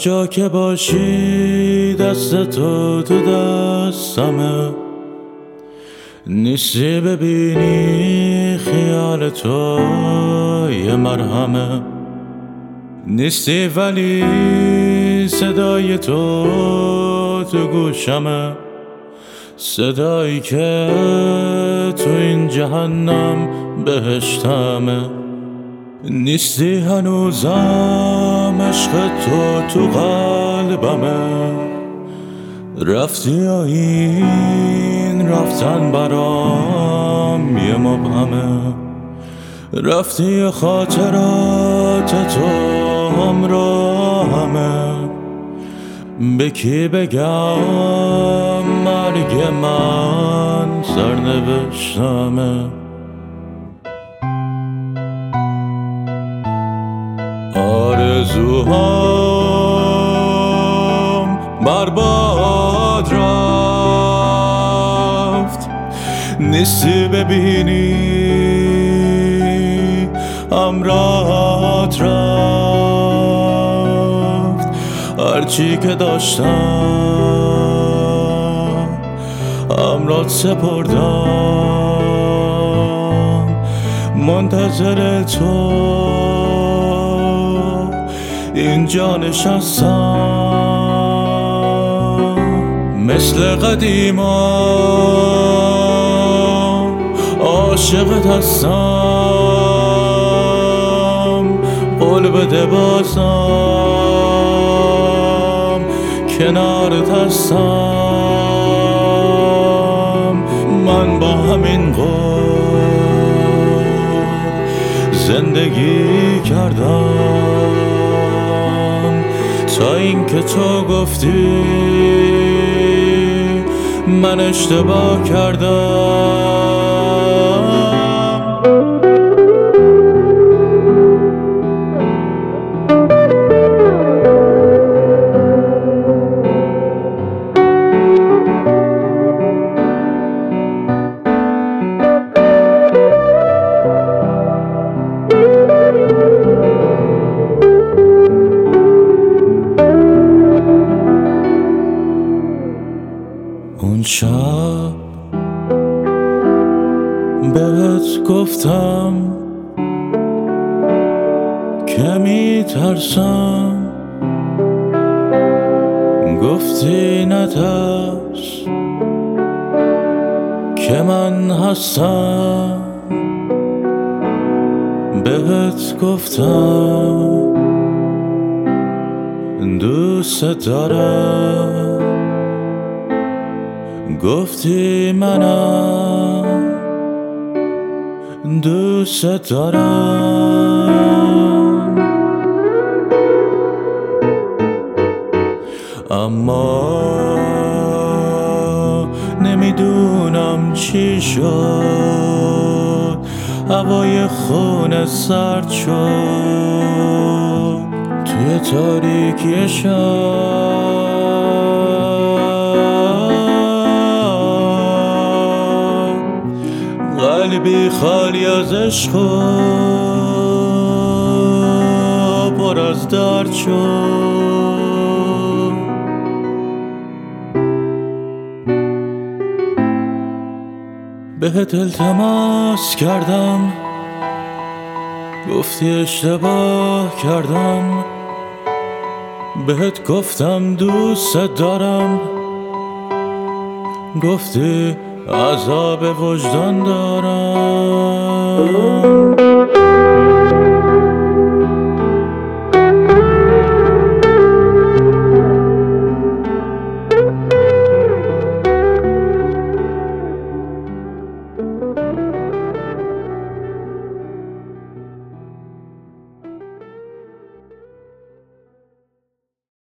جا که باشی دست تو دستمه، نیستی ببینی خیال تو یه مرهمه، نیستی ولی صدای تو گوشمه، صدایی که تو این جهنم بهشتمه. نیستی هنوزم عشق تو قلبمه، رفتی یا این رفتن برام یه مبهمه، رفتی یا خاطرات تو همراهمه، به کی بگم مرگ من سرنوشتمه. آرزوهام برباد رفت، نیستی ببینی امرات رفت، هرچی که داشتم امرات سپردم، منتظر تو اینجا نشستم، مثل قدیما عاشقت هستم، قول بده بازم کنارت هستم، من با همین قول زندگی کردم تا اینکه تو گفتی من اشتباه کردم. اون شب بهت گفتم که میترسم، گفتی نترس که من هستم، بهت گفتم دوست دارم، گفتی منم دوست دارم، اما نمیدونم چی شد، هوای خونه سرد شد توی تاریکی شب، قلبی خالی از عشق و پر از درد شد، بهت التماس کردم گفتی اشتباه کردم، بهت گفتم دوست دارم گفتی عذاب وجدان دارم.